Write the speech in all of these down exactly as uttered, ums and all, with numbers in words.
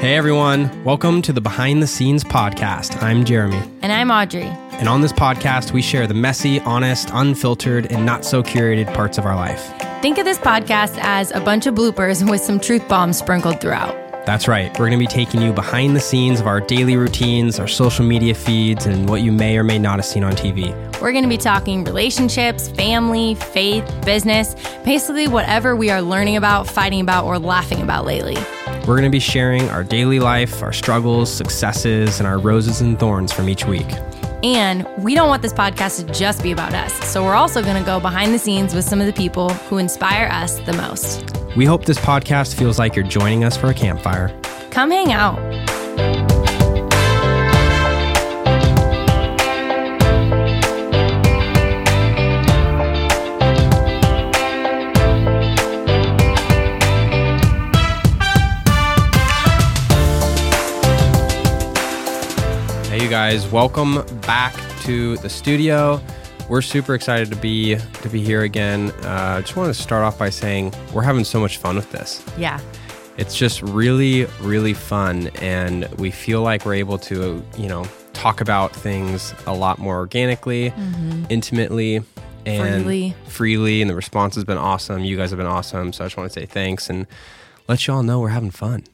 Hey everyone, welcome to the Behind the Scenes podcast. I'm Jeremy. And I'm Audrey. And on this podcast, we share the messy, honest, unfiltered, and not so curated parts of our life. Think of this podcast as a bunch of bloopers with some truth bombs sprinkled throughout. That's right. We're going to be taking you behind the scenes of our daily routines, our social media feeds, and what you may or may not have seen on T V. We're going to be talking relationships, family, faith, business, basically whatever we are learning about, fighting about, or laughing about lately. We're going to be sharing our daily life, our struggles, successes, and our roses and thorns from each week. And we don't want this podcast to just be about us, so we're also going to go behind the scenes with some of the people who inspire us the most. We hope this podcast feels like you're joining us for a campfire. Come hang out. Hey you guys, welcome back to the studio. We're super excited to be to be here again. I uh, just want to start off by saying we're having so much fun with this. Yeah. It's just really, really fun, and we feel like we're able to, you know, talk about things a lot more organically, mm-hmm. intimately, and freely. freely, and the response has been awesome. You guys have been awesome, so I just want to say thanks and let you all know we're having fun.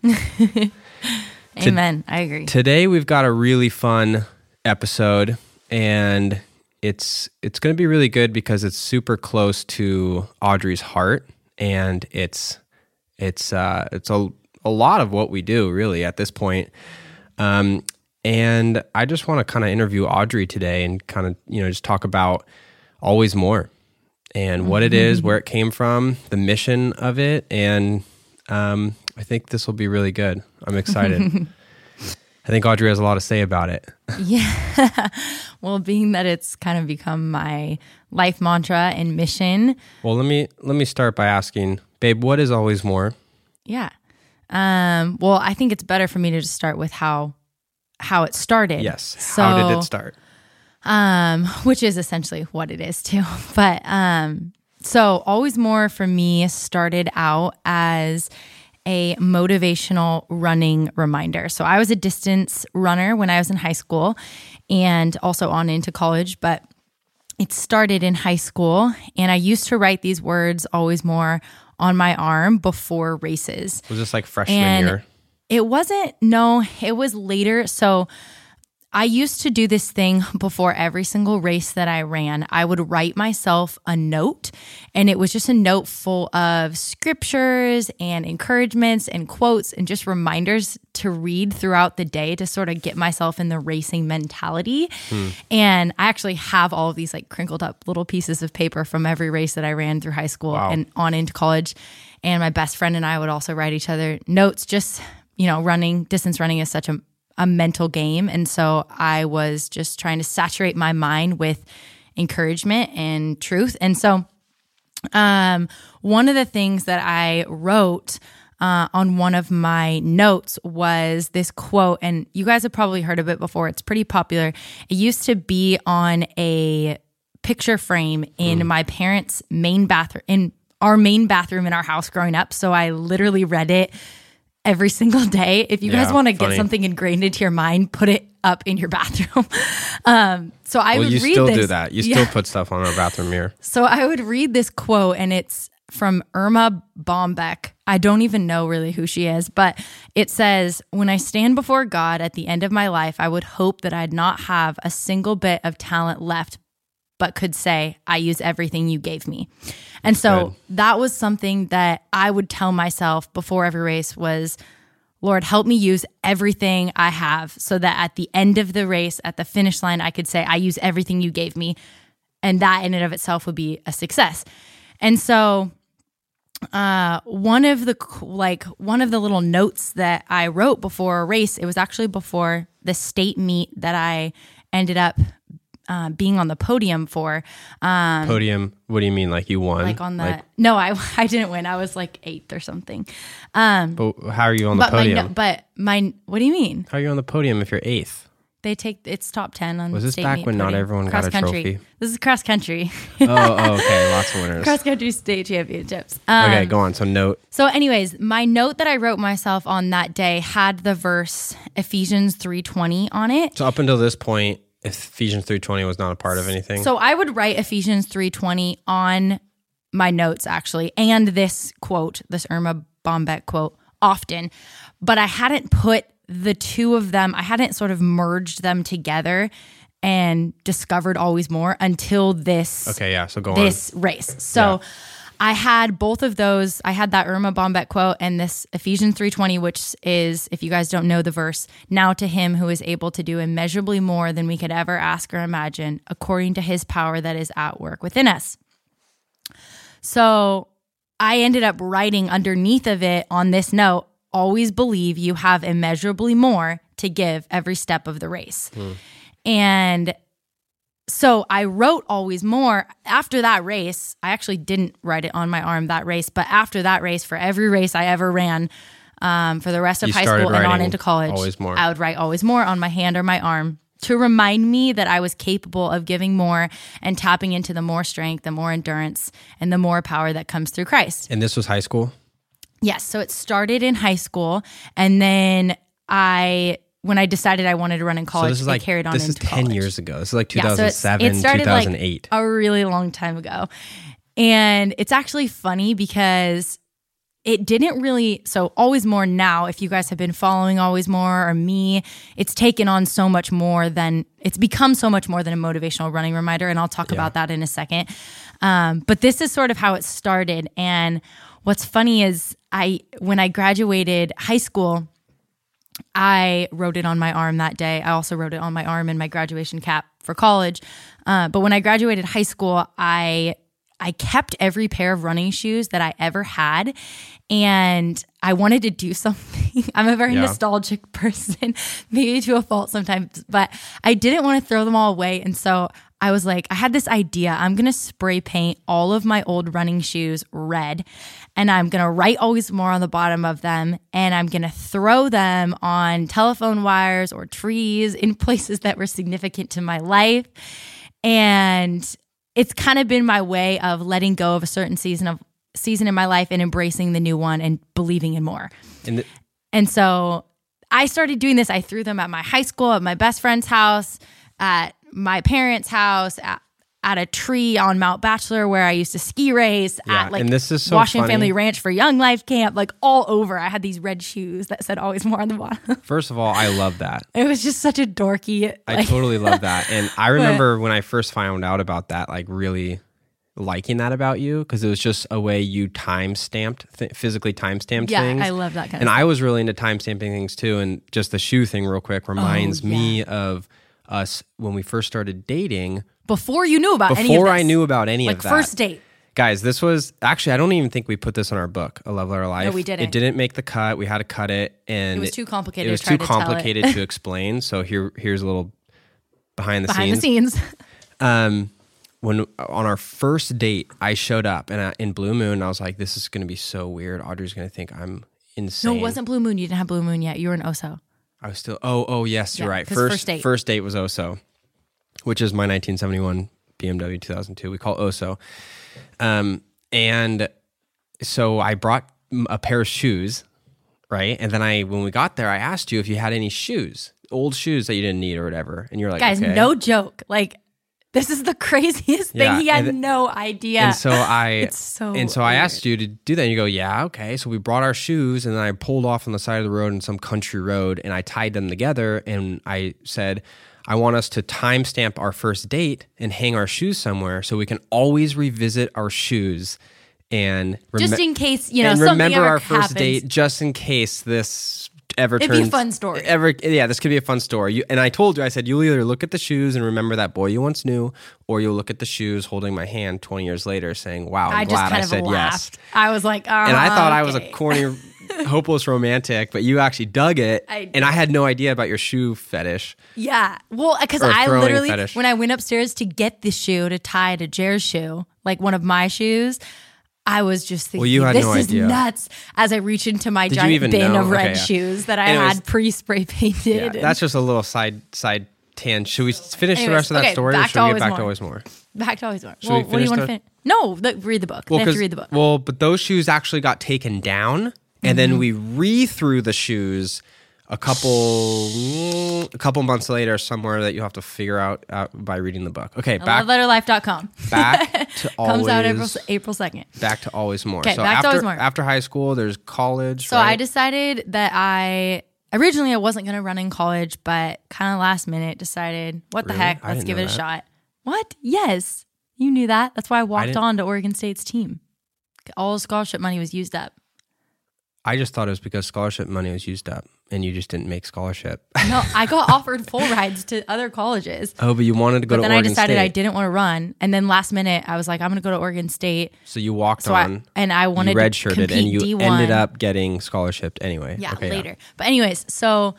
Amen. I agree. Today we've got a really fun episode, and it's it's going to be really good because it's super close to Audrey's heart, and it's it's uh, it's a a lot of what we do really at this point. Um, and I just want to kind of interview Audrey today and kind of you know just talk about Always More and what it is, where it came from, the mission of it, and um, I think this will be really good. I'm excited. I think Audrey has a lot to say about it. Yeah. Well, being that it's kind of become my life mantra and mission. Well, let me let me start by asking, babe, what is Always More? Yeah. Um, well, I think it's better for me to just start with how how it started. Yes. So, how did it start? Um, which is essentially what it is too. But um, so Always More for me started out as a motivational running reminder. So I was a distance runner when I was in high school and also on into college, but it started in high school, and I used to write these words, Always More, on my arm before races. Was this like freshman and year? It wasn't, no, it was later. So I used to do this thing before every single race that I ran. I would write myself a note, and it was just a note full of scriptures and encouragements and quotes and just reminders to read throughout the day to sort of get myself in the racing mentality. Hmm. And I actually have all of these like crinkled up little pieces of paper from every race that I ran through high school wow. and on into college. And my best friend and I would also write each other notes. Just, you know, running, distance running is such a a mental game. And so I was just trying to saturate my mind with encouragement and truth. And so um, one of the things that I wrote uh, on one of my notes was this quote, and you guys have probably heard of it before. It's pretty popular. It used to be on a picture frame in mm. my parents' main bathroom, in our main bathroom in our house growing up. So I literally read it every single day. If you yeah, guys want to get something ingrained into your mind, put it up in your bathroom. um, so I well, would you read still this. do that. You yeah. still put stuff on our bathroom mirror. So I would read this quote, and it's from Irma Bombeck. I don't even know really who she is, but it says, "When I stand before God at the end of my life, I would hope that I'd not have a single bit of talent left, but could say, I use everything you gave me." And so Good. That was something that I would tell myself before every race was, Lord, help me use everything I have so that at the end of the race, at the finish line, I could say, I use everything you gave me. And that in and of itself would be a success. And so uh, one of the like one of the little notes that I wrote before a race, it was actually before the state meet that I ended up Uh, being on the podium for. Um, podium? What do you mean? Like you won? Like on the, like, no, I I didn't win. I was like eighth or something. Um, but how are you on the but podium? My, but my, what do you mean? How are you on the podium if you're eighth? They take it's top ten on. Was this state back meet when not putting. everyone cross got a country. trophy? This is cross country. oh, oh, okay, lots of winners. Cross country state championships. Um, Okay, go on. So note. So, anyways, my note that I wrote myself on that day had the verse Ephesians three twenty on it. So up until this point, Ephesians three twenty was not a part of anything. So I would write Ephesians three twenty on my notes actually, and this quote, this Irma Bombeck quote, often, but I hadn't put the two of them, I hadn't sort of merged them together and discovered always more until this okay, yeah. So go this on. race. So Yeah. I had both of those. I had that Irma Bombeck quote and this Ephesians three twenty, which is, if you guys don't know the verse, now to him who is able to do immeasurably more than we could ever ask or imagine, according to his power that is at work within us. So I ended up writing underneath of it on this note, always believe you have immeasurably more to give every step of the race. Hmm. And so I wrote always more after that race. I actually didn't write it on my arm that race, but after that race, for every race I ever ran, um, for the rest of You high started school and on writing into college, always more. I would write always more on my hand or my arm to remind me that I was capable of giving more and tapping into the more strength, the more endurance, and the more power that comes through Christ. And this was high school? Yes. So it started in high school, and then I, when I decided I wanted to run in college, so this is I like, carried on this into is ten college. years ago. This is like Yeah, so two thousand it's- seven, it started two thousand eight. like a really long time ago. And it's actually funny because it didn't really, so Always More now, if you guys have been following Always More or me, it's taken on so much more than, it's become so much more than a motivational running reminder. And I'll talk Yeah. about that in a second. Um, but this is sort of how it started. And what's funny is I, when I graduated high school, I wrote it on my arm that day. I also wrote it on my arm in my graduation cap for college. Uh, but when I graduated high school, I I kept every pair of running shoes that I ever had, and I wanted to do something. I'm a very Yeah. nostalgic person, maybe to a fault sometimes, but I didn't want to throw them all away. And so I was like, I had this idea. I'm going to spray paint all of my old running shoes red, and I'm going to write Always More on the bottom of them, and I'm going to throw them on telephone wires or trees in places that were significant to my life. And it's kind of been my way of letting go of a certain season of season in my life and embracing the new one and believing in more. And the, And so I started doing this. I threw them at my high school, at my best friend's house, at my parents' house, at, at a tree on Mount Bachelor where I used to ski race, Yeah, at like and this is so Washington funny. Family Ranch for Young Life Camp, like all over. I had these red shoes that said Always More on the bottom. first of all, I love that. It was just such a dorky. I like- totally love that. And I remember when I first found out about that, like really liking that about you, because it was just a way you time stamped, th- physically time stamped Yeah, things. I love that kind And of I was really into time stamping things too. And just the shoe thing, real quick, reminds Oh, yeah. me of us when we first started dating. Before you knew about any of Before this. I knew about any like of that. first date. Guys, this was actually, I don't even think we put this in our book, A Love Letter Life. No, we didn't. It didn't make the cut. We had to cut it. And It was too complicated It was to try too to tell it. complicated to explain. So here, here's a little behind the Behind scenes. the scenes. Um, when on our first date, I showed up and I, in Blue Moon, and I was like, "This is going to be so weird. Audrey's going to think I'm insane." No, it wasn't Blue Moon. You didn't have Blue Moon yet. You were in Oso. I was still. Oh, oh, yes, you're Yeah, right. 'cause First, first date. first date was Oso, which is my nineteen seventy-one B M W two thousand two. We call it Oso. Um, and so I brought a pair of shoes, right? And then I, when we got there, I asked you if you had any shoes, old shoes that you didn't need or whatever, and you're like, Guys, okay. no joke. Like, this is the craziest thing. Yeah, He had and- no idea. And so I It's so and so I weird. asked you to do that. And you go, yeah, okay. So we brought our shoes, and then I pulled off on the side of the road in some country road, and I tied them together, and I said, I want us to timestamp our first date and hang our shoes somewhere so we can always revisit our shoes and rem- just in case, you know, and something remember ever our first happens. date, just in case this ever It'd turns be a fun story. Ever, yeah, this could be a fun story. You, and I told you, I said, you'll either look at the shoes and remember that boy you once knew, or you'll look at the shoes holding my hand twenty years later, saying, "Wow, I'm I just glad kind I of said laughed. yes." I was like, uh, And I thought I was a okay. corny, hopeless romantic, but you actually dug it, I and I had no idea about your shoe fetish. Yeah. Well, because Or I throwing literally, fetish. when I went upstairs to get the shoe to tie to Jer's shoe, like one of my shoes, I was just thinking, Well, you had this no is idea. nuts. As I reach into my Did you giant even bin know? of red Okay, yeah. shoes that I Anyways. had pre-spray painted. Yeah, that's just a little side side tangent. Should we finish the Anyways, rest of that okay, story, or back should to we get Always back More. to Always More? Back to Always More. Should Well, we what do you finish want to the- finish? No, the, read the book. Well, they have to 'cause- read the book. well, but those shoes actually got taken down, and then we re-threw the shoes a couple mm, a couple months later somewhere that you have to figure out, out by reading the book. Okay, back love letter life dot com. back to always Comes out April April second. back to Always More. Okay, so back to after Always More. after high school, there's college. So right? I decided that I originally I wasn't going to run in college, but kind of last minute decided, what the Really? heck, I let's didn't give know it a that. shot. What? Yes, you knew that. That's why I walked didn't- on to Oregon State's team. All the scholarship money was used up. I just thought it was because scholarship money was used up, and you just didn't make scholarship. No, I got offered full rides to other colleges. Oh, but you wanted to go But to then I Oregon decided State. I didn't want to run, and then last minute I was like, I'm going to go to Oregon State. So you walked So on. I and I wanted you to redshirted, compete and you D one. ended up getting scholarship anyway. Yeah, Okay, later. But anyways, so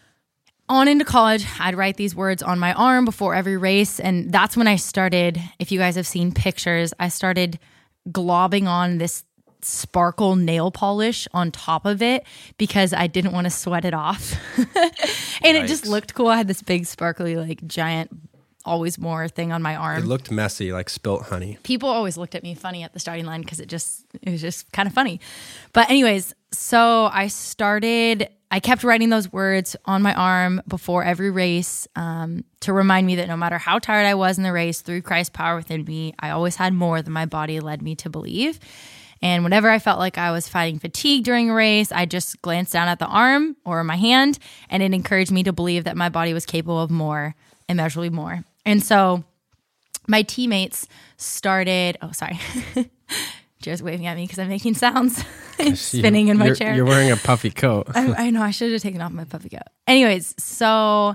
on into college, I'd write these words on my arm before every race, and that's when I started. If you guys have seen pictures, I started globbing on this sparkle nail polish on top of it because I didn't want to sweat it off. And it just Yikes. looked cool. I had this big sparkly like giant Always More thing on my arm. It looked messy, like spilt honey. People always looked at me funny at the starting line because it just it was just kind of funny. But anyways, so I started I kept writing those words on my arm before every race um, to remind me that no matter how tired I was in the race, through Christ's power within me, I always had more than my body led me to believe. And whenever I felt like I was fighting fatigue during a race, I just glanced down at the arm or my hand, and it encouraged me to believe that my body was capable of more, immeasurably more. And so my teammates started, oh, sorry. Jared's waving at me because I'm making sounds. I'm spinning in my you're, chair. You're wearing a puffy coat. I, I know I should have taken off my puffy coat. Anyways, so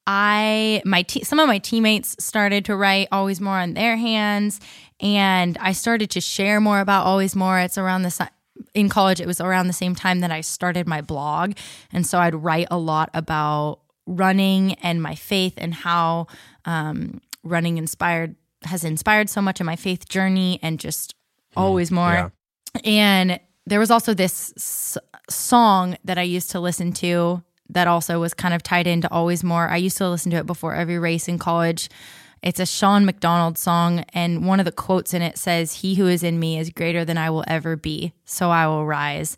I my te- some of my teammates started to write Always More on their hands, and I started to share more about Always More. It's around the si- in college. It was around the same time that I started my blog, and so I'd write a lot about running and my faith and how um, running inspired has inspired so much in my faith journey, and just Always More. yeah. And there was also this s- song that I used to listen to that also was kind of tied into Always More. I used to listen to it before every race in college. It's a Sean McDonald song, and one of the quotes in it says, "He who is in me is greater than I will ever be, so I will rise."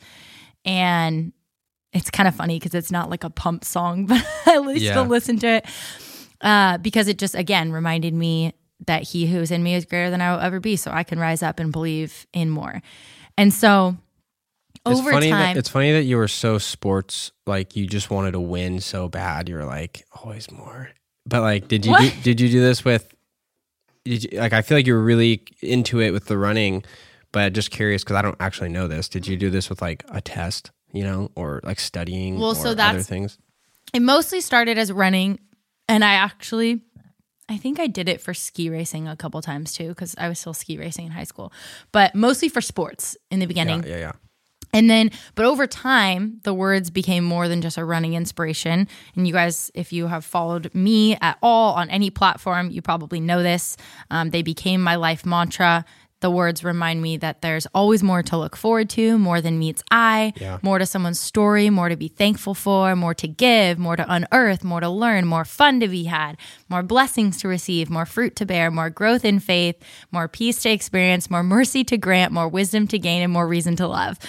And it's kind of funny because it's not like a pump song, but I used Yeah. to listen to it uh, because it just, again, reminded me that he who is in me is greater than I will ever be, so I can rise up and believe in more. And so It's over funny time, That, it's funny that you were so sports, like you just wanted to win so bad. You were like, Always More. But like, did you do, What? did you do this with? Did you, like, I feel like you were really into it with the running, but just curious because I don't actually know this. Did you do this with like a test, you know, or like studying, Well, or so other that's- things? it mostly started as running, and I actually, I think I did it for ski racing a couple times too, because I was still ski racing in high school, but mostly for sports in the beginning. Yeah, yeah, yeah. And then, but over time, the words became more than just a running inspiration. And you guys, if you have followed me at all on any platform, you probably know this. Um, they became my life mantra. The words remind me that there's always more to look forward to, more than meets eye, Yeah. more to someone's story, more to be thankful for, more to give, more to unearth, more to learn, more fun to be had, more blessings to receive, more fruit to bear, more growth in faith, more peace to experience, more mercy to grant, more wisdom to gain, and more reason to love.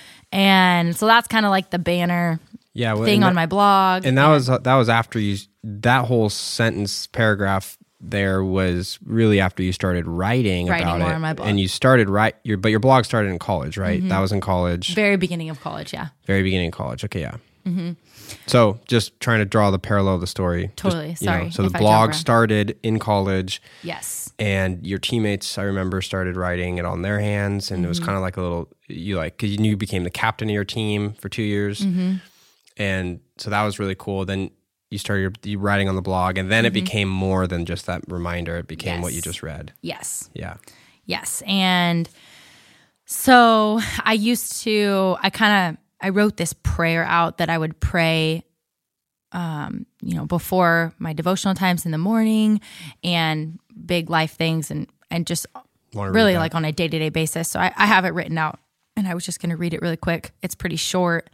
And so that's kind of like the banner Yeah, well, thing and on that- my blog. And that was that was after you that whole sentence paragraph there was really after you started writing, Writing about more it, on my blog. and you started write your but your blog started in college, right? That was in college, very beginning of college, yeah. very beginning of college. Okay, yeah. So just trying to draw the parallel of the story. Just, Totally, you know, sorry so if the I blog jump around. started in college, Yes. and your teammates, I remember, started writing it on their hands, and it Mm-hmm. was kind of like a little you like because you knew you became the captain of your team for two years, Mm-hmm. and so that was really cool. Then you started your, you writing on the blog, and then it became more than just that reminder. It became what Mm-hmm. Yes. you just read. Yes. Yeah, Yes. And so I used to, I kind of, I wrote this prayer out that I would pray, um, you know, before my devotional times in the morning and big life things and, and just really like on a day-to-day basis. So I, I have it written out, and I was just going to read it really quick. It's pretty short.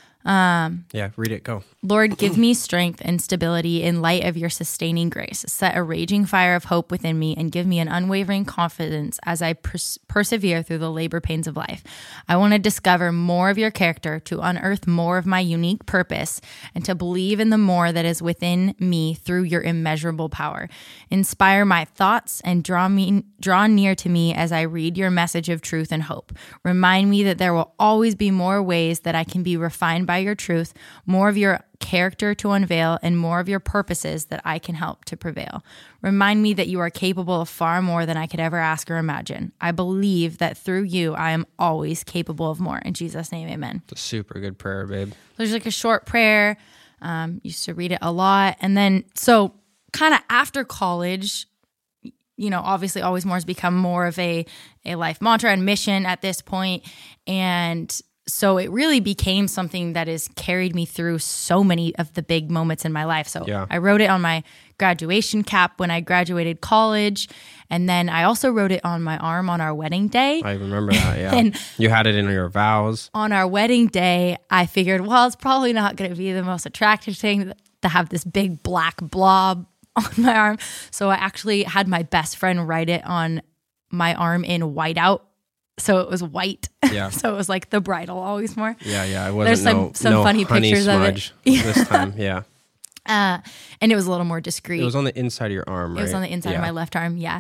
Um, yeah, read it. Go. Lord, give me strength and stability in light of your sustaining grace. Set a raging fire of hope within me and give me an unwavering confidence as I pers- persevere through the labor pains of life. I want to discover more of your character, to unearth more of my unique purpose, and to believe in the more that is within me through your immeasurable power. Inspire my thoughts and draw me draw near to me as I read your message of truth and hope. Remind me that there will always be more ways that I can be refined by by your truth, more of your character to unveil, and more of your purposes that I can help to prevail. Remind me that you are capable of far more than I could ever ask or imagine. I believe that through you, I am always capable of more. In Jesus' name, amen. It's a super good prayer, babe. There's like a short prayer. Um, used to read it a lot. And then, so kind of after college, you know, obviously Always More has become more of a, a life mantra and mission at this point. And so it really became something that has carried me through so many of the big moments in my life. So yeah. I wrote it on my graduation cap when I graduated college. And then I also wrote it on my arm on our wedding day. I remember that, yeah. And you had it in your vows. On our wedding day, I figured, well, it's probably not going to be the most attractive thing to have this big black blob on my arm. So I actually had my best friend write it on my arm in whiteout. So it was white. Yeah. So it was like the bridal Always More. Yeah, yeah. It wasn't There's some, no, some no funny honey pictures smudge of it. this time, yeah. Uh, and it was a little more discreet. It was on the inside of your arm, right? It was on the inside yeah. of my left arm, yeah.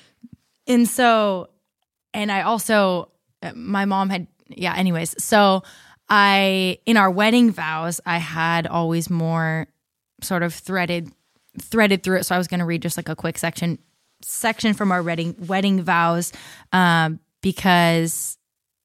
And so, and I also, my mom had, yeah, anyways. So I, in our wedding vows, I had Always More sort of threaded, threaded through it. So I was going to read just like a quick section, section from our wedding, wedding vows, um, because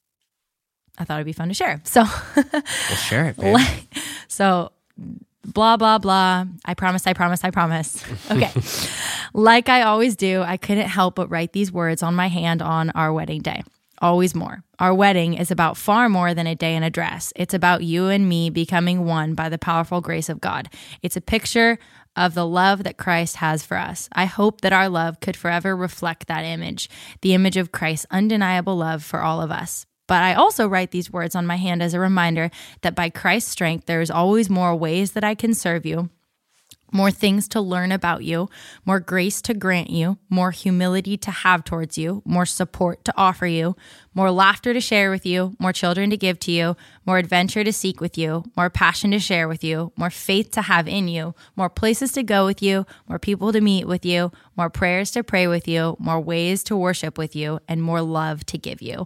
I thought it'd be fun to share. So we'll share it, babe. So blah, blah, blah. I promise, I promise, I promise. Okay. Like I always do, I couldn't help but write these words on my hand on our wedding day. Always more. Our wedding is about far more than a day in a dress. It's about you and me becoming one by the powerful grace of God. It's a picture of the love that Christ has for us. I hope that our love could forever reflect that image, the image of Christ's undeniable love for all of us. But I also write these words on my hand as a reminder that by Christ's strength, there is always more ways that I can serve you, more things to learn about you, more grace to grant you, more humility to have towards you, more support to offer you, more laughter to share with you, more children to give to you, more adventure to seek with you, more passion to share with you, more faith to have in you, more places to go with you, more people to meet with you, more prayers to pray with you, more ways to worship with you, and more love to give you.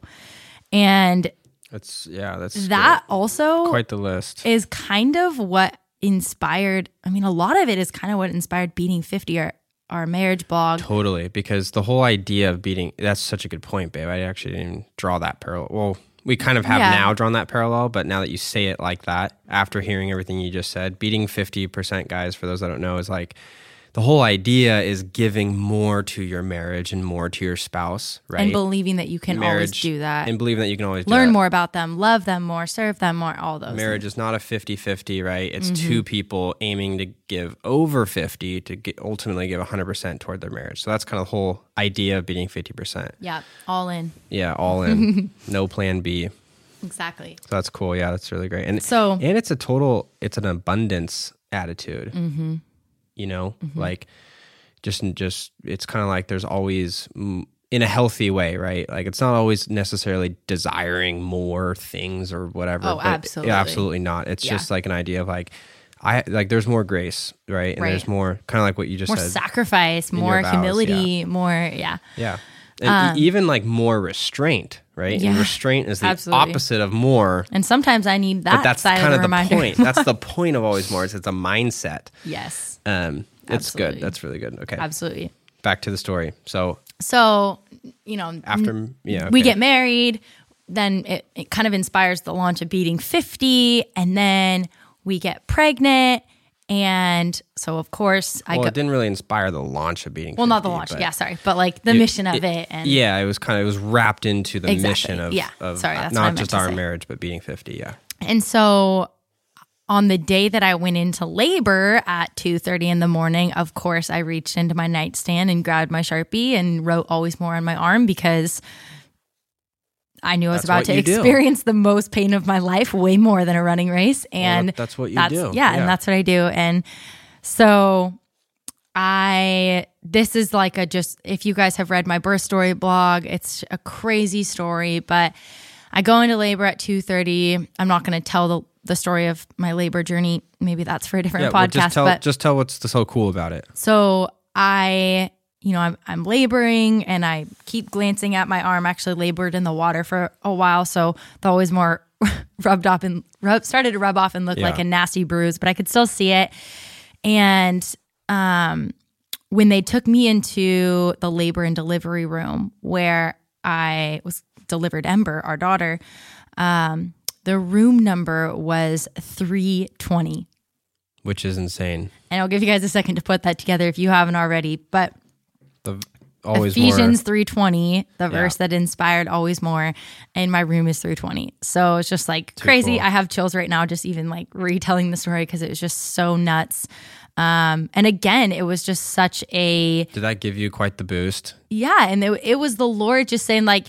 And that's, yeah, that's that good. Also quite the list is kind of what inspired, I mean, a lot of it is kind of what inspired Beating fifty, our, our marriage blog. Totally, because the whole idea of beating, that's such a good point, babe. I actually didn't even draw that parallel. Well, we kind of have yeah. now drawn that parallel, but now that you say it like that, after hearing everything you just said, beating fifty percent, guys, for those that don't know, is like, the whole idea is giving more to your marriage and more to your spouse, right? And believing that you can marriage, always do that. And believing that you can always learn do that. more about them, love them more, serve them more, all those Marriage things. is not a fifty-fifty, right? It's mm-hmm. two people aiming to give over fifty to get, ultimately give one hundred percent toward their marriage. So that's kind of the whole idea of beating fifty percent. Yeah, all in. Yeah, all in. No plan B. Exactly. So that's cool. Yeah, that's really great. And so, and it's a total, it's an abundance attitude. Mm-hmm. You know, mm-hmm. like just, just, it's kind of like there's always, in a healthy way, right? Like it's not always necessarily desiring more things or whatever. Oh, but absolutely. Yeah, absolutely not. It's yeah. just like an idea of like, I like there's more grace, right? And right. there's more, kind of like what you just more said. More sacrifice, more vows, humility, yeah. more, yeah. Yeah. And um, even like more restraint, right? Yeah, and restraint is the absolutely. opposite of more. And sometimes I need that but that's side kind of of the, the point. That's the point of Always More. Is it's a mindset. Yes. Um, it's absolutely. good. That's really good. Okay. Absolutely. Back to the story. So, so you know, after yeah, okay. we get married, then it, it kind of inspires the launch of Beating fifty, and then we get pregnant. And so, of course, I well, go, it didn't really inspire the launch of Beating fifty. Well, not the launch, yeah, sorry, but like the it, mission of it, it. And yeah, it was kind of it was wrapped into the exactly, mission of, yeah. of sorry, that's not what just I our say. marriage, but Beating fifty. Yeah, and so on the day that I went into labor at two thirty in the morning, of course, I reached into my nightstand and grabbed my Sharpie and wrote Always More on my arm because I knew I was That's about what to you do. experience the most pain of my life, way more than a running race. And Well, that's what you that's, do. Yeah, Yeah. and that's what I do. And so I, this is like a just, if you guys have read my birth story blog, it's a crazy story, but I go into labor at two thirty. I'm not going to tell the, the story of my labor journey. Maybe that's for a different Yeah, podcast. well, just tell but just tell what's so cool about it. so I, you know, I'm, I'm laboring and I keep glancing at my arm. Actually labored in the water for a while. So the Always More rubbed off and rub, started to rub off and look Yeah. like a nasty bruise, but I could still see it. And um, when they took me into the labor and delivery room where I was delivered Ember, our daughter, um, the room number was three twenty. Which is insane. And I'll give you guys a second to put that together if you haven't already. But The always Ephesians more. three twenty, the verse Yeah. that inspired Always More, and my room is three twenty. So it's just like crazy. cool. I have chills right now just even like retelling the story because it was just so nuts. Um, and again, it was just such a, Did that give you quite the boost? yeah, and it, it was the Lord just saying like,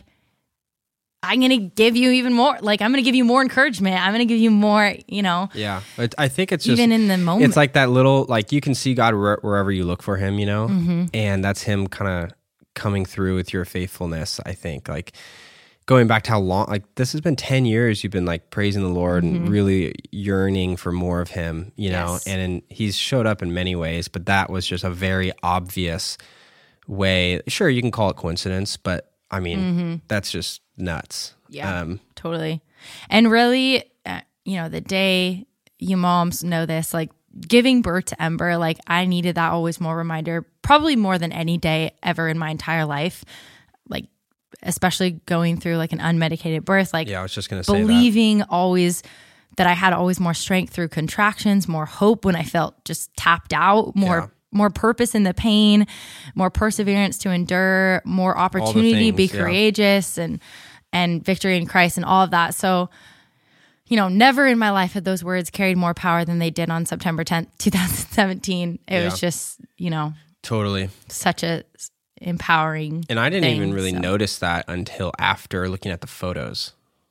I'm going to give you even more. Like, I'm going to give you more encouragement. I'm going to give you more, you know, Yeah, it, I think it's just even in the moment. It's like that little, like you can see God where, wherever you look for Him, you know, Mm-hmm. and that's Him kind of coming through with your faithfulness. I think, like going back to how long, like this has been ten years. You've been like praising the Lord and really yearning for more of Him, you know, Mm-hmm. Yes. and in, He's showed up in many ways, but that was just a very obvious way. Sure, you can call it coincidence, but I mean, that's just nuts. Mm-hmm. Yeah. Um, Totally. And really, uh, you know, the day you moms know this, like giving birth to Ember, like I needed that Always More reminder, probably more than any day ever in my entire life. Like, especially going through like an unmedicated birth, like yeah, I was just gonna say that. believing always that I had always more strength through contractions, more hope when I felt just tapped out, more Yeah. more purpose in the pain, more perseverance to endure, more opportunity to be things, yeah. courageous and and victory in Christ and all of that. So, you know, never in my life had those words carried more power than they did on September tenth, twenty seventeen. It Yeah. was just, you know, Totally. such a s- empowering And I didn't thing, even really so. notice that until after looking at the photos.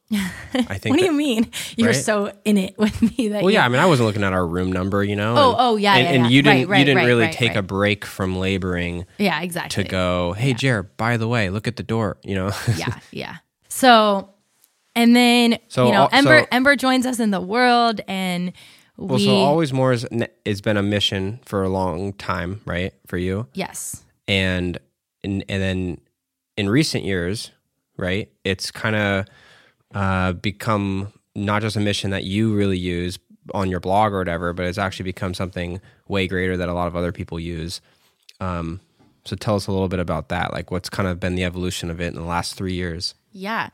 I think. What do that- you mean? You're Right? so in it with me that Well, you yeah. I mean, I wasn't looking at our room number, you know. Oh, and, oh, yeah, And, yeah, and yeah. you didn't, Right, right, you didn't right, really right, take right. a break from laboring Yeah, exactly. to go, hey, Jared, by the way, look at the door. You know. yeah, yeah. So, and then So you know, al- Ember so- Ember joins us in the world, and we Well, so always more has has been a mission for a long time, right, for you, yes, and and and then in recent years, right, it's kind of uh, become not just a mission that you really use on your blog or whatever, but it's actually become something way greater that a lot of other people use. Um, so tell us a little bit about that, like what's kind of been the evolution of it in the last three years. yeah.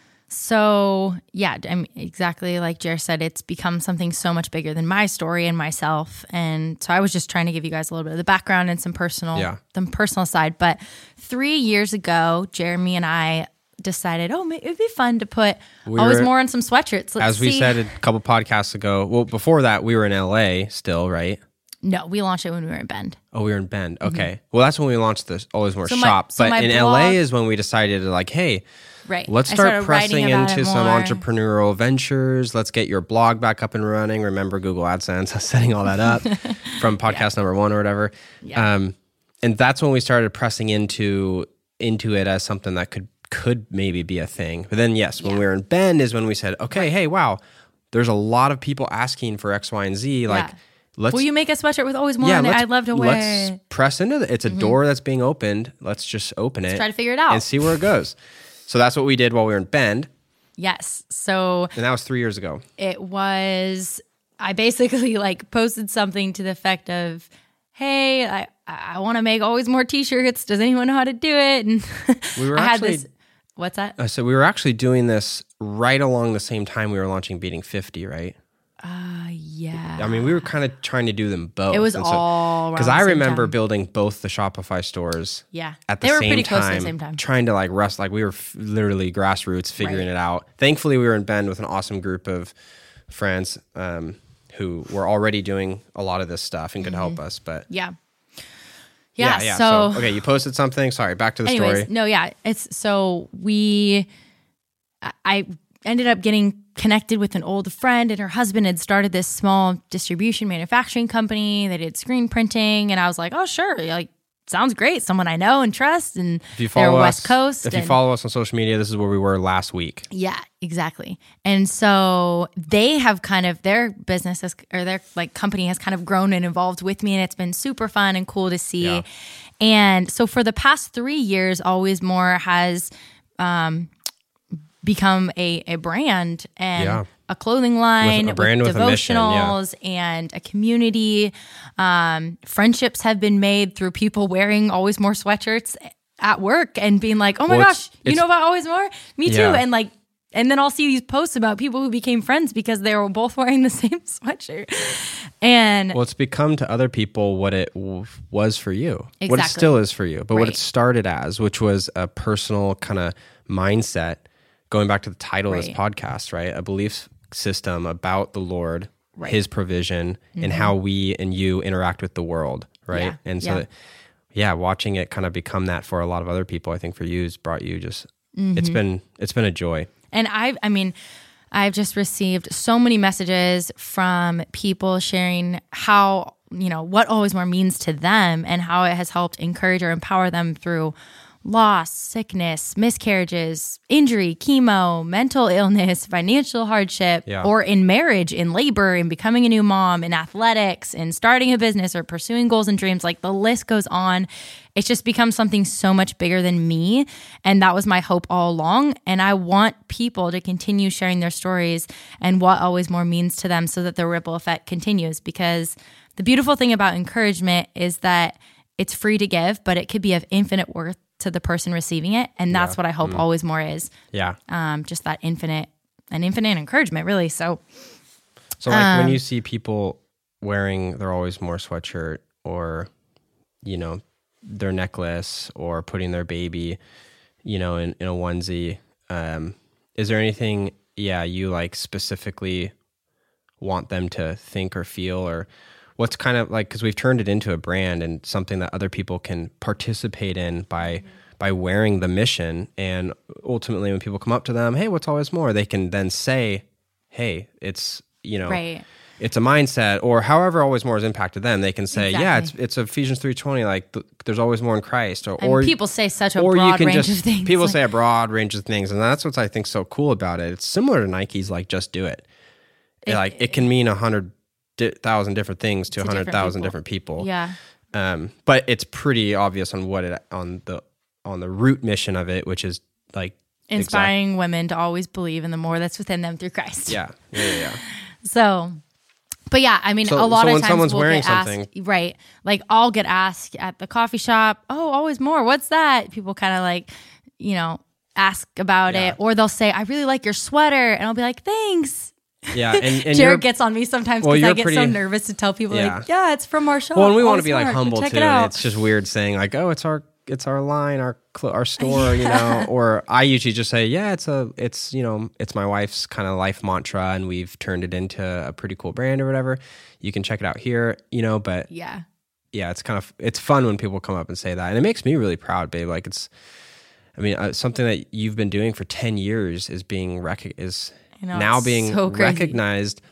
So yeah, I mean, exactly like Jared said, it's become something so much bigger than my story and myself. And so I was just trying to give you guys a little bit of the background and some personal, Yeah. the personal side. But three years ago, Jeremy and I decided, oh, it'd be fun to put We always were- more on some sweatshirts. Let's As we see. said a couple podcasts ago, well, before that, we were in L A still, right? No, we launched it when we were in Bend. Oh, we were in Bend. Okay. Well, that's when we launched the Always More Mm-hmm. So my- shop. so but my in blog- L A is when we decided to like, hey, Right. let's I start started writing pressing about into it some more. entrepreneurial ventures. Let's get your blog back up and running. Remember Google AdSense, setting all that up from podcast number one or whatever. Yeah. Um, and that's when we started pressing into into it as something that could could maybe be a thing. But then, yes, when we were in Bend is when we said, okay, hey, wow, there's a lot of people asking for X, Y, and Z. Like, Yeah. let's Will you make a sweatshirt with always more on it? let's- I'd love to wear. Let's press into it. It's a door that's being opened. Let's just open it. try to figure it out. and see where it goes. So that's what we did while we were in Bend, Yes. So and that was three years ago. it was, I basically like posted something to the effect of, hey, I, I want to make always more t-shirts. Does anyone know how to do it? And We were I had actually- this, what's that? Uh, so we were actually doing this right along the same time we were launching Beating fifty, right? Uh, yeah. I mean, we were kind of trying to do them both. It was And so- all because around I the same remember time. building both the Shopify stores. Yeah. At the They were same pretty time, close at the same time. trying to like rust, like we were f- literally grassroots figuring Right. it out. Thankfully, we were in Bend with an awesome group of friends um, who were already doing a lot of this stuff and could Mm-hmm. help us. But Yeah. Yeah. yeah, yeah. So, So, okay, you posted something. Sorry, back to the anyways, story. no, yeah. It's so we, I- I ended up getting connected with an old friend, and her husband had started this small distribution manufacturing company. They did screen printing, and I was like, oh, sure. Like, sounds great. Someone I know and trust. And If you they're follow West us, Coast. if you and- follow us on social media, this is where we were last week. Yeah, exactly. And so they have kind of, their business has, or their like company has kind of grown and evolved with me, and it's been super fun and cool to see. Yeah. And so for the past three years, Always More has um, become a, a brand and Yeah. a clothing line, With a brand with a mission, yeah. devotionals, and a community. Um, friendships have been made through people wearing Always More sweatshirts at work and being like, "Oh my Well, gosh, it's- you it's- know about Always More? Me too." Yeah. And like, and then I'll see these posts about people who became friends because they were both wearing the same sweatshirt. And Well, it's become to other people what it w- was for you, what it Exactly. still is for you, but what Right. it started as, which was a personal kind of mindset, going back to the title of this Right. podcast, right? A belief system about the Lord, Right. his provision, and how we and you interact with the world, right? Yeah. And so, Yeah. yeah, watching it kind of become that for a lot of other people, I think for you has brought you just, it's been, it's been a joy. And I, I mean, I've just received so many messages from people sharing how, you know, what Always More means to them and how it has helped encourage or empower them through loss, sickness, miscarriages, injury, chemo, mental illness, financial hardship, Yeah. or in marriage, in labor, in becoming a new mom, in athletics, in starting a business or pursuing goals and dreams. Like the list goes on. It's just become something so much bigger than me. And that was my hope all along. And I want people to continue sharing their stories and what Always More means to them so that the ripple effect continues. Because the beautiful thing about encouragement is that it's free to give, but it could be of infinite worth to the person receiving it. And that's what I hope Always More is. Yeah. Um, just that infinite, an infinite encouragement, really. So So like Um, when you see people wearing their Always More sweatshirt or, you know, their necklace or putting their baby, you know, in, in a onesie, um, is there anything, yeah, you like specifically want them to think or feel, or what's kind of like, because we've turned it into a brand and something that other people can participate in by mm-hmm. by wearing the mission. And ultimately when people come up to them, hey, what's Always More? They can then say, hey, it's, you know, right. it's a mindset, or however Always More has impacted them. They can say, Exactly. yeah, it's it's Ephesians three twenty, like th- there's always more in Christ. Or, And or people say such a or broad you can range just, of things. People like- say a broad range of things, and that's what I think so cool about it. It's similar to Nike's like Just Do It. It- like it can mean a hundred di- thousand different things to a To hundred different thousand people. different people. Yeah. Um, but it's pretty obvious on what it on the on the root mission of it, which is like Inspiring women to always believe in the more that's within them through Christ. exact- yeah, yeah, yeah, yeah. So, but yeah, I mean, So- a lot so of when times someone's we'll wearing get asked, something- right? Like I'll get asked at the coffee shop, "Oh, Always More. What's that?" People kind of like, you know, ask about Yeah. it, or they'll say, "I really like your sweater," and I'll be like, "Thanks." Yeah, and, and you're- Jared gets on me sometimes Well, because I you're get so pretty- nervous to tell people, Yeah. like, "Yeah, it's from our shop." Well, and we want to Always be like More. humble Check too, it and out. it's just weird saying like, "Oh, it's our it's our line, our cl- our store," you know. Or I usually just say, "Yeah, it's a it's you know it's my wife's kind of life mantra, and we've turned it into a pretty cool brand or whatever. You can check it out here, you know." But yeah, yeah, it's kind of it's fun when people come up and say that, and it makes me really proud, babe. Like it's, I mean, uh, something that you've been doing for ten years is being rec- is I know, now it's being so crazy. recognized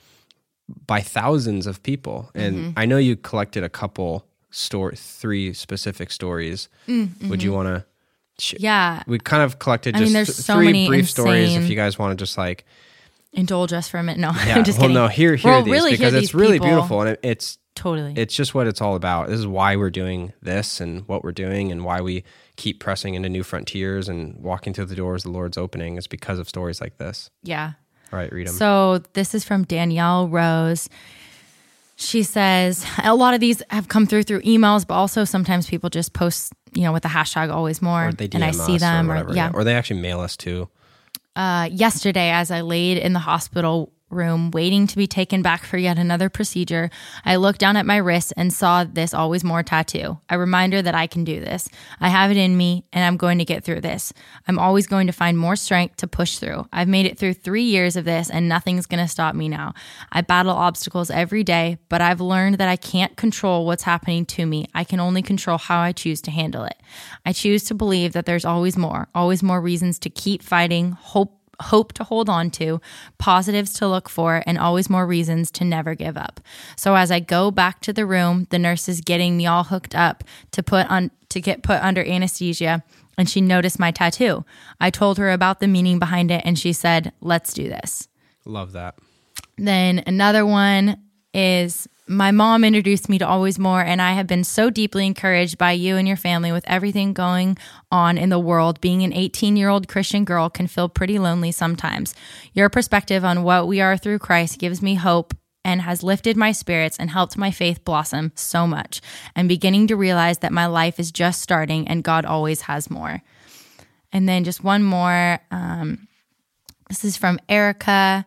by thousands of people. And Mm-hmm. I know you collected a couple store, three specific stories. Mm-hmm. Would you want to? Sh- yeah. we kind of collected I just mean, there's th- so three many brief stories. If insane- you guys want to just like, Indulge us for a minute. No, yeah, I'm just well, kidding. no, hear hear Well, these really hear because it's these really people. beautiful, and it, it's Totally. it's just what it's all about. This is why we're doing this and what we're doing and why we keep pressing into new frontiers and walking through the doors the Lord's opening is because of stories like this. yeah. All right, read them. So this is from Danielle Rose. She says, a lot of these have come through through emails, but also sometimes people just post, you know, with the hashtag Always More, or they D M and I see us them. or Or, whatever. yeah. Or they actually mail us too. Uh, yesterday, as I laid in the hospital room, waiting to be taken back for yet another procedure, I looked down at my wrist and saw this Always More tattoo, a reminder that I can do this. I have it in me, and I'm going to get through this. I'm always going to find more strength to push through. I've made it through three years of this, and nothing's going to stop me now. I battle obstacles every day, but I've learned that I can't control what's happening to me. I can only control how I choose to handle it. I choose to believe that there's always more, always more reasons to keep fighting, hope hope to hold on to, positives to look for, and always more reasons to never give up. So as I go back to the room, the nurse is getting me all hooked up to put on to get put under anesthesia, and she noticed my tattoo. I told her about the meaning behind it, and she said, "Let's do this." Love that. Then another one is my mom introduced me to Always More, and I have been so deeply encouraged by you and your family with everything going on in the world. Being an eighteen-year-old Christian girl can feel pretty lonely sometimes. Your perspective on what we are through Christ gives me hope and has lifted my spirits and helped my faith blossom so much. I'm beginning to realize that my life is just starting and God always has more. And then just one more. Um, this is from Erica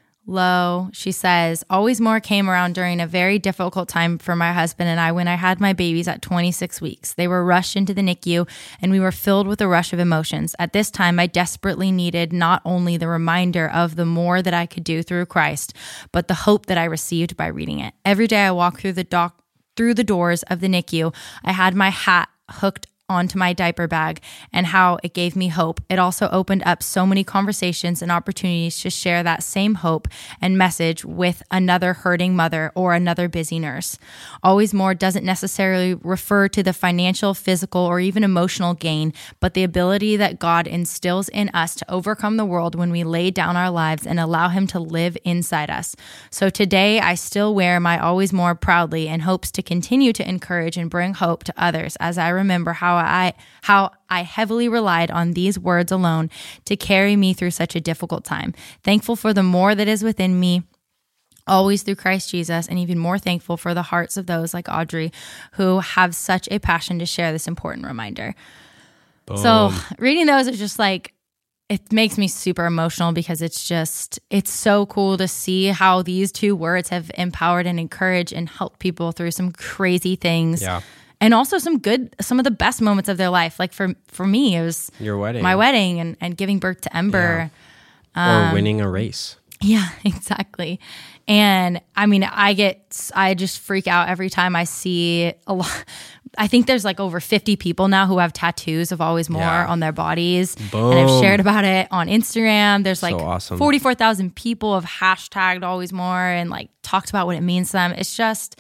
Low. She says, Always More came around during a very difficult time for my husband and I when I had my babies at twenty-six weeks. They were rushed into the N I C U and we were filled with a rush of emotions. At this time, I desperately needed not only the reminder of the more that I could do through Christ, but the hope that I received by reading it. Every day I walked through the doc through the doors of the N I C U, I had my hat hooked onto my diaper bag and how it gave me hope. It also opened up so many conversations and opportunities to share that same hope and message with another hurting mother or another busy nurse. Always More doesn't necessarily refer to the financial, physical, or even emotional gain, but the ability that God instills in us to overcome the world when we lay down our lives and allow Him to live inside us. So today, I still wear my Always More proudly in hopes to continue to encourage and bring hope to others as I remember how I how I heavily relied on these words alone to carry me through such a difficult time. Thankful for the more that is within me, always through Christ Jesus, and even more thankful for the hearts of those like Audrey who have such a passion to share this important reminder. Boom. So reading those is just like, it makes me super emotional because it's just, it's so cool to see how these two words have empowered and encouraged and helped people through some crazy things. Yeah. And also some good, some of the best moments of their life. Like for, for me, it was your wedding, my wedding and, and giving birth to Ember. Yeah. Um, or winning a race. Yeah, exactly. And I mean, I get, I just freak out every time I see a lot. I think there's like over fifty people now who have tattoos of Always More yeah. on their bodies. Boom. And I've shared about it on Instagram. There's like so awesome. forty-four thousand people have hashtagged Always More and like talked about what it means to them. It's just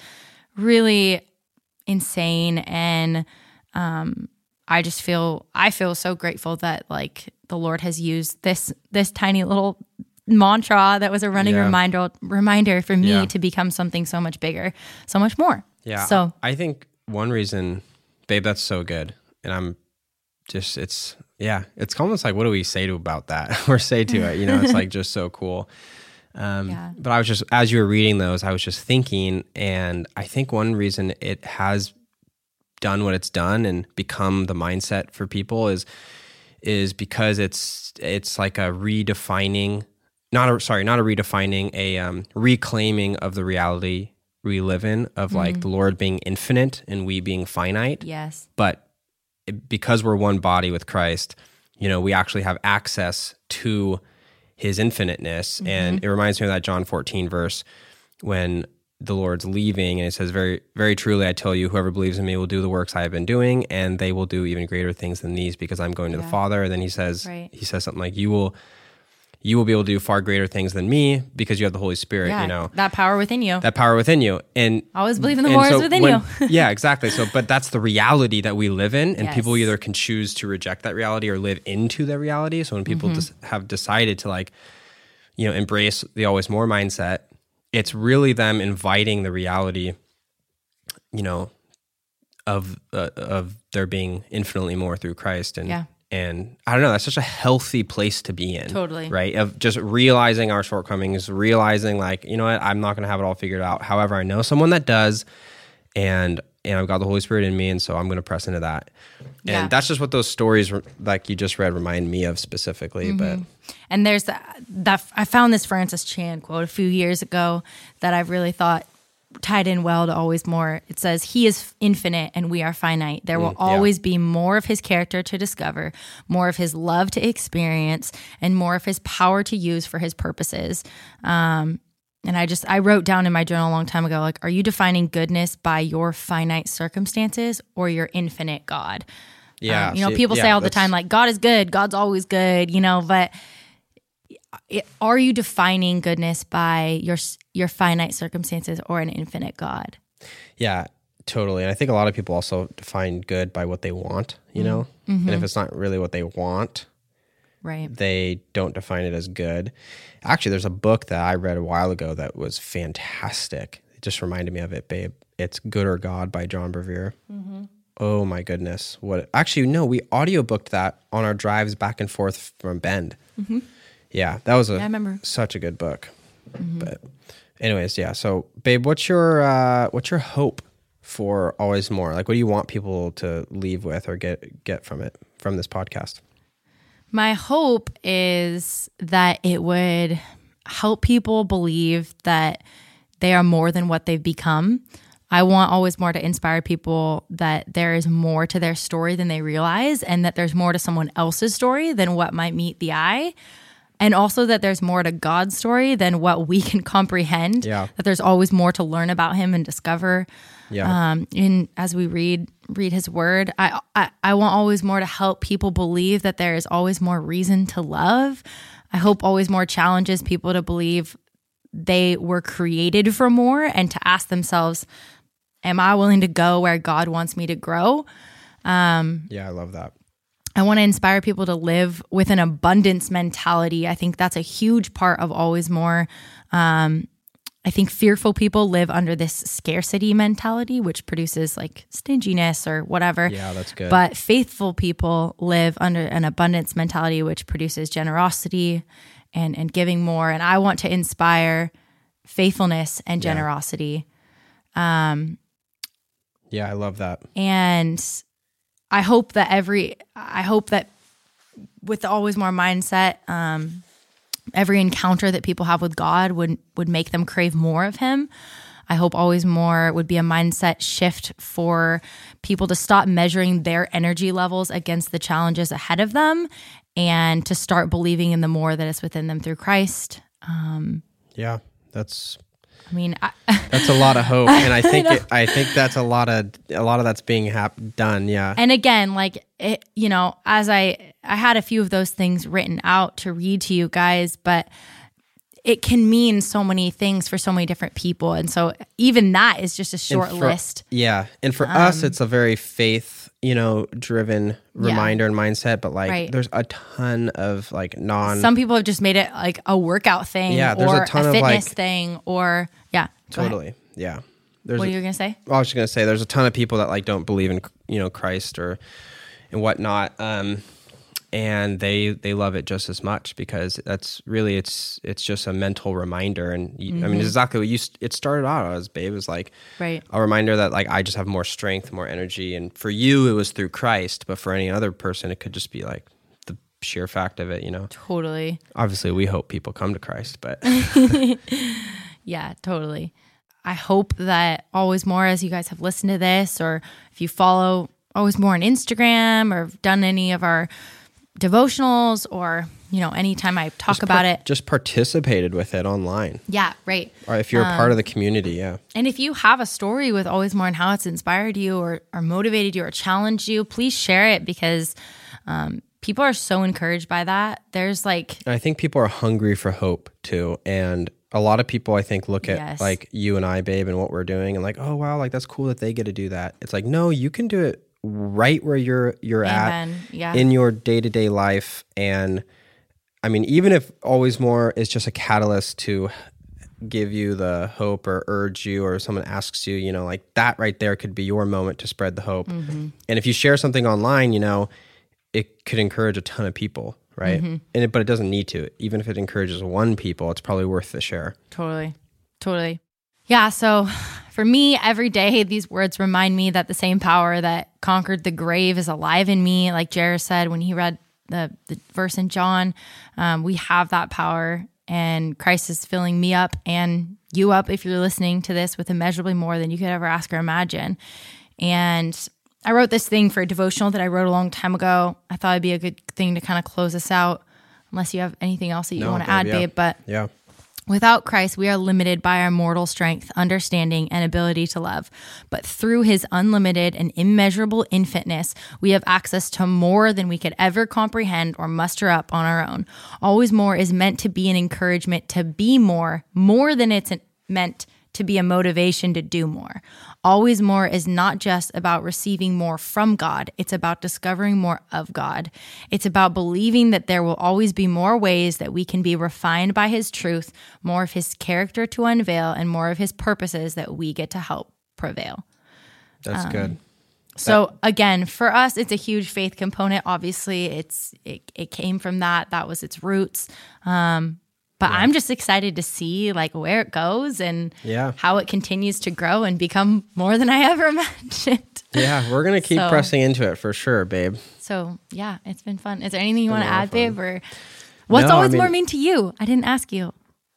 really insane. And um, I just feel, I feel so grateful that like the Lord has used this, this tiny little mantra that was a running yeah. reminder, reminder for me yeah. to become something so much bigger, so much more. Yeah. So I think one reason, babe, that's so good. And I'm just, it's, yeah, it's almost like, what do we say to about that or say to it? You know, it's like just so cool. Um, yeah. But I was just, as you were reading those, I was just thinking, and I think one reason it has done what it's done and become the mindset for people is, is because it's, it's like a redefining, not a, sorry, not a redefining, a um, reclaiming of the reality we live in of mm-hmm. like the Lord being infinite and we being finite. Yes. But it, because we're one body with Christ, you know, we actually have access to His infiniteness. Mm-hmm. And it reminds me of that John fourteen verse when the Lord's leaving and it says, very, very truly, I tell you, whoever believes in me will do the works I have been doing, and they will do even greater things than these because I'm going to yeah. the Father. And then he says, right. he says something like, you will, you will be able to do far greater things than me because you have the Holy Spirit, yeah, you know, that power within you, that power within you. And always believe in the more so is within when, you. Yeah, exactly. So, but that's the reality that we live in, and yes. people either can choose to reject that reality or live into that reality. So when people mm-hmm. just have decided to like, you know, embrace the Always More mindset, it's really them inviting the reality, you know, of uh, of there being infinitely more through Christ. And yeah. and I don't know, that's such a healthy place to be in. Totally. Right? Of just realizing our shortcomings, realizing like, you know what, I'm not going to have it all figured out. However, I know someone that does, and and I've got the Holy Spirit in me, and so I'm going to press into that. And Yeah. that's just what those stories like you just read remind me of specifically. Mm-hmm. But and there's that, that I found this Francis Chan quote a few years ago that I've really thought tied in well to Always More. It says, he is infinite and we are finite. There will Mm, yeah. always be more of his character to discover, more of his love to experience, and more of his power to use for his purposes. Um, and I just, I wrote down in my journal a long time ago, like, are you defining goodness by your finite circumstances or your infinite God? yeah, Um, you know, see, people yeah, say all the that's- time, like, God is good, God's always good, you know, but it, are you defining goodness by your your finite circumstances or an infinite God? Yeah, totally. And I think a lot of people also define good by what they want, you know? Mm-hmm. And if it's not really what they want, Right. they don't define it as good. Actually, there's a book that I read a while ago that was fantastic. It just reminded me of it, babe. It's Good or God by John Bevere. Mm-hmm. Oh my goodness. What? Actually, no, we audiobooked that on our drives back and forth from Bend. Mm-hmm. Yeah, that was a Yeah, I remember. such a good book. Mm-hmm. But anyways, yeah. So, babe, what's your uh, what's your hope for Always More? Like, what do you want people to leave with or get get from it, from this podcast? My hope is that it would help people believe that they are more than what they've become. I want Always More to inspire people that there is more to their story than they realize, and that there's more to someone else's story than what might meet the eye. And also that there's more to God's story than what we can comprehend. Yeah. That there's always more to learn about him and discover. Yeah. Um, in as we read read his word, I, I I want Always More to help people believe that there is always more reason to love. I hope Always More challenges people to believe they were created for more, and to ask themselves, am I willing to go where God wants me to grow? Um, yeah, I love that. I want to inspire people to live with an abundance mentality. I think that's a huge part of Always More. Um, I think fearful people live under this scarcity mentality, which produces like stinginess or whatever. Yeah, that's good. But faithful people live under an abundance mentality, which produces generosity and, and giving more. And I want to inspire faithfulness and Yeah. generosity. Um, Yeah, I love that. and I hope that every, I hope that with the Always More mindset, um, every encounter that people have with God would would make them crave more of him. I hope Always More would be a mindset shift for people to stop measuring their energy levels against the challenges ahead of them, and to start believing in the more that is within them through Christ. Um, Yeah, that's I mean, I, that's a lot of hope, and I think I, it, I think that's a lot of a lot of that's being hap- done. Yeah, and again, like it, you know, as I I had a few of those things written out to read to you guys, but it can mean so many things for so many different people, and so even that is just a short And for- list. Yeah, and for us, it's a very faith, you know, driven reminder and mindset. But like, Right. there's a ton of like non. Some people have just made it like a workout thing, Yeah, there's a or a, ton of, fitness like- thing, or yeah. Go ahead. Totally, yeah. There's What a- are you gonna say? I was just gonna say there's a ton of people that like don't believe in, you know, Christ or and whatnot, um, and they they love it just as much because that's really it's it's just a mental reminder. And you, Mm-hmm. I mean, it's exactly what you st- it started out as, babe. It was like Right. a reminder that like I just have more strength, more energy, and for you it was through Christ, but for any other person it could just be like the sheer fact of it. You know, Totally. obviously we hope people come to Christ, but Yeah, totally. I hope that Always More, as you guys have listened to this, or if you follow Always More on Instagram or have done any of our devotionals, or, you know, anytime I talk just about par- it. just participated with it online, Yeah, right. or if you're a Um, part of the community. Yeah. And if you have a story with Always More and how it's inspired you or, or motivated you or challenged you, please share it, because um, people are so encouraged by that. There's like, And I think people are hungry for hope too. And a lot of people, I think, look at Yes. like you and I, babe, and what we're doing and like, oh, wow, like that's cool that they get to do that. It's like, no, you can do it right where you're you're Amen. at Yeah. in your day-to-day life. And I mean, even if Always More is just a catalyst to give you the hope or urge you, or someone asks you, you know, like that right there could be your moment to spread the hope. Mm-hmm. And if you share something online, you know, it could encourage a ton of people, right? Mm-hmm. And it, but it doesn't need to. Even if it encourages one people, it's probably worth the share. Totally. Totally. Yeah. So For me, every day, these words remind me that the same power that conquered the grave is alive in me. Like Jared said when he read the, the verse in John, um, we have that power, and Christ is filling me up and you up, if you're listening to this, with immeasurably more than you could ever ask or imagine. And I wrote this thing for a devotional that I wrote a long time ago. I thought it'd be a good thing to kind of close this out, unless you have anything else that you No, want to babe, add, yeah. babe. But Yeah. without Christ, we are limited by our mortal strength, understanding, and ability to love. But through his unlimited and immeasurable infiniteness, we have access to more than we could ever comprehend or muster up on our own. Always more is meant to be an encouragement to be more, more than it's meant to be a motivation to do more. Always more is not just about receiving more from God. It's about discovering more of God. It's about believing that there will always be more ways that we can be refined by his truth, more of his character to unveil, and more of his purposes that we get to help prevail. That's um, good. So again, for us, it's a huge faith component. Obviously, it's it, it came from that. That was its roots. Um, But yeah. I'm just excited to see like where it goes and yeah. how it continues to grow and become more than I ever imagined. Yeah, we're going to keep so, pressing into it for sure, babe. So yeah, it's been fun. Is there anything you want to add, babe? Or what's no, always I mean, more mean to you? I didn't ask you.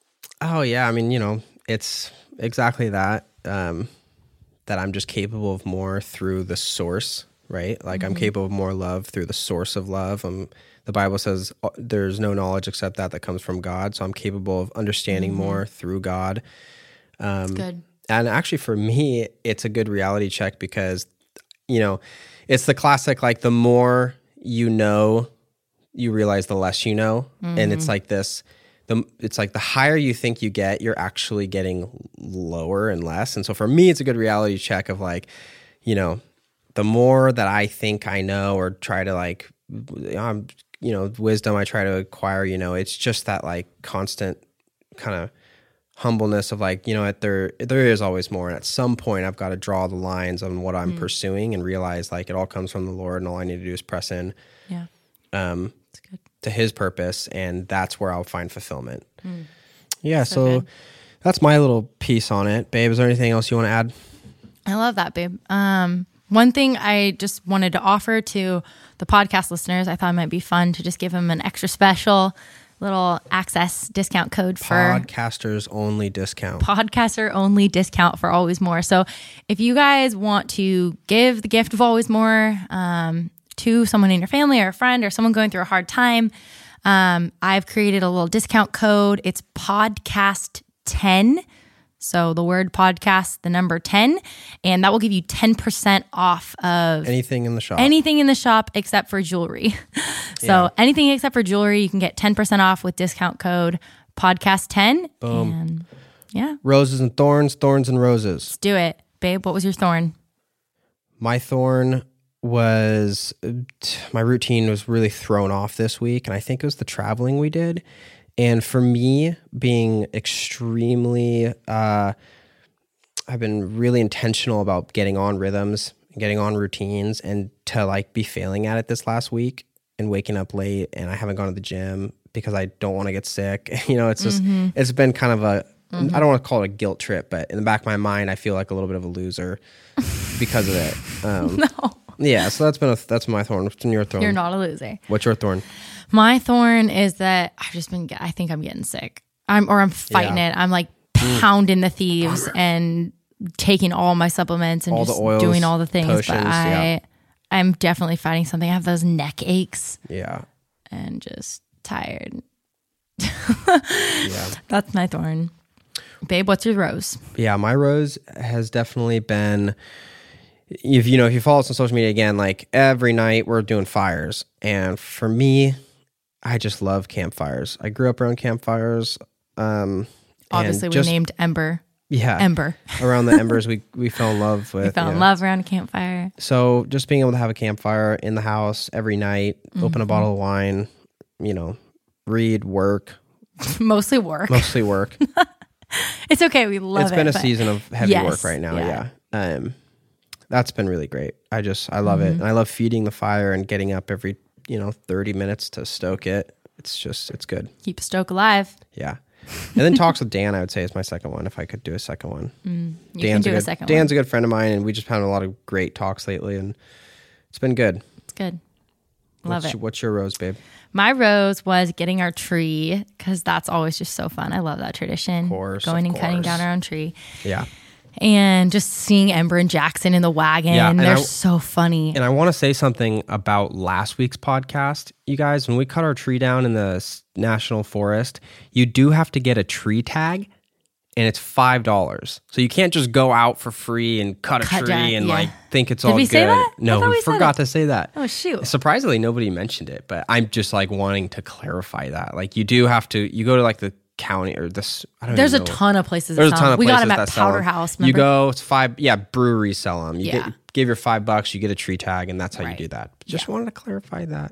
Oh yeah, I mean, you know, it's exactly that, um, that I'm just capable of more through the source, right? Like mm-hmm. I'm capable of more love through the source of love. I'm The Bible says there's no knowledge except that that comes from God. So I'm capable of understanding mm-hmm. more through God. Um, That's good. And actually for me, it's a good reality check because, you know, it's the classic, like the more you know, you realize the less you know. Mm-hmm. And it's like this, the it's like the higher you think you get, you're actually getting lower and less. And so for me, it's a good reality check of like, you know, the more that I think I know or try to like, I'm, you know, wisdom I try to acquire, you know, it's just that like constant kind of humbleness of like, you know, at there, there is always more. And at some point I've got to draw the lines on what I'm mm. pursuing and realize like it all comes from the Lord and all I need to do is press in yeah. um, that's good. to his purpose. And that's where I'll find fulfillment. Mm. Yeah. So, so that's my little piece on it. Babe, is there anything else you want to add? I love that, babe. Um, One thing I just wanted to offer to the podcast listeners, I thought it might be fun to just give them an extra special little access discount code for podcasters only discount. Podcaster only discount for Always More. So if you guys want to give the gift of Always More um, to someone in your family or a friend or someone going through a hard time, um, I've created a little discount code. It's podcast ten. So the word podcast, the number ten, and that will give you ten percent off of anything in the shop. Anything in the shop except for jewelry. so yeah. anything except for jewelry, you can get ten percent off with discount code podcast ten. Boom. And yeah. Roses and thorns, thorns and roses. Let's do it. Babe, what was your thorn? My thorn was, my routine was really thrown off this week, and I think it was the traveling we did. And for me, being extremely, uh, I've been really intentional about getting on rhythms, getting on routines, and to like be failing at it this last week and waking up late, and I haven't gone to the gym because I don't want to get sick. You know, it's just, mm-hmm. it's been kind of a, mm-hmm. I don't want to call it a guilt trip, but in the back of my mind, I feel like a little bit of a loser because of it. Um, no. Yeah, so that's been a, that's my thorn. What's your thorn? You're not a loser. What's your thorn? My thorn is that I've just been, I think I'm getting sick. I'm, or I'm fighting yeah. it. I'm like pounding the thieves and taking all my supplements and all just the oils, doing all the things. potions, but I, yeah. I'm definitely fighting something. I have those neck aches. Yeah. And just tired. yeah. That's my thorn. Babe, what's your rose? Yeah, my rose has definitely been, if you know, if you follow us on social media again, like every night we're doing fires. And for me, I just love campfires. I grew up around campfires. Um, Obviously, we just, named Ember. Yeah. Ember. Around the embers, we, we fell in love with. We fell in know. love around a campfire. So just being able to have a campfire in the house every night, mm-hmm. open a bottle of wine, you know, read, work. Mostly work. Mostly work. It's okay. We love it's it. It's been a season of heavy yes, work right now. Yeah. yeah. Um, that's been really great. I just, I love mm-hmm. it. And I love feeding the fire and getting up every, you know, thirty minutes to stoke it. It's just, it's good. Keep a stoke alive. Yeah. And then Talks with Dan, I would say, is my second one, if I could do a second one. Mm, you Dan's can do a, good, a second Dan's one. a good friend of mine, and we just had a lot of great talks lately, and it's been good. It's good. Love what's, it. What's your rose, babe? My rose was getting our tree, because that's always just so fun. I love that tradition. Of course, Going of and cutting course. down our own tree. Yeah. And just seeing Ember and Jackson in the wagon. Yeah, and They're I- so funny. And I want to say something about last week's podcast, you guys. When we cut our tree down in the s- national forest, you do have to get a tree tag, and it's five dollars. So you can't just go out for free and cut a Cut tree down, and yeah. like think it's Did all we good. say that? I No, thought we we said forgot it. to say that. Oh, shoot. Surprisingly, nobody mentioned it, but I'm just like wanting to clarify that. Like you do have to, you go to like the county or this. I don't There's a even know. ton of places. There's a that ton sell of them. We places got them that at sell Powder them. House. You Remember? go, it's five. Yeah, breweries sell them. You Yeah. get give your five bucks, you get a tree tag, and that's how Right. you do that. Just Yeah. wanted to clarify that.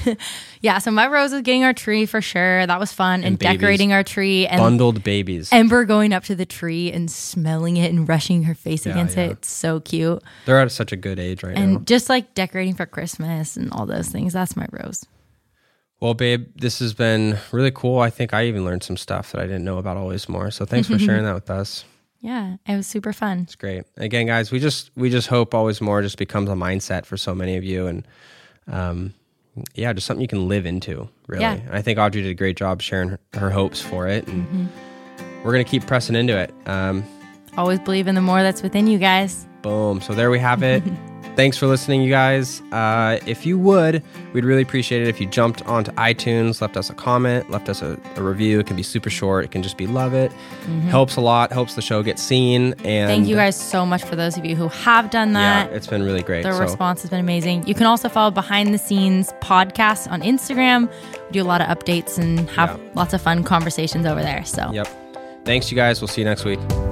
Yeah, so my rose was getting our tree for sure. That was fun. And, And babies. decorating our tree. And Bundled babies. Ember going up to the tree and smelling it and rushing her face Yeah, against yeah. it. It's so cute. They're at such a good age right And now. just like decorating for Christmas and all those things. That's my rose. Well, babe, this has been really cool. I think I even learned some stuff that I didn't know about Always More. So thanks for sharing that with us. Yeah, it was super fun. It's great. Again, guys, we just we just hope Always More just becomes a mindset for so many of you, and um, yeah, just something you can live into. Really, Yeah. And I think Audrey did a great job sharing her, her hopes for it, and Mm-hmm. we're gonna keep pressing into it. Um, Always believe in the more that's within you guys. boom. So there we have it. Thanks for listening, you guys. Uh, if you would, we'd really appreciate it if you jumped onto iTunes, left us a comment, left us a, a review. It can be super short. It can just be love it. Helps a lot. Helps the show get seen. And Thank you guys so much for those of you who have done that. Yeah, it's been really great. The So, response has been amazing. You can also follow Behind the Scenes podcasts on Instagram. We do a lot of updates and have Yeah. lots of fun conversations over there. So yep. Thanks, you guys. We'll see you next week.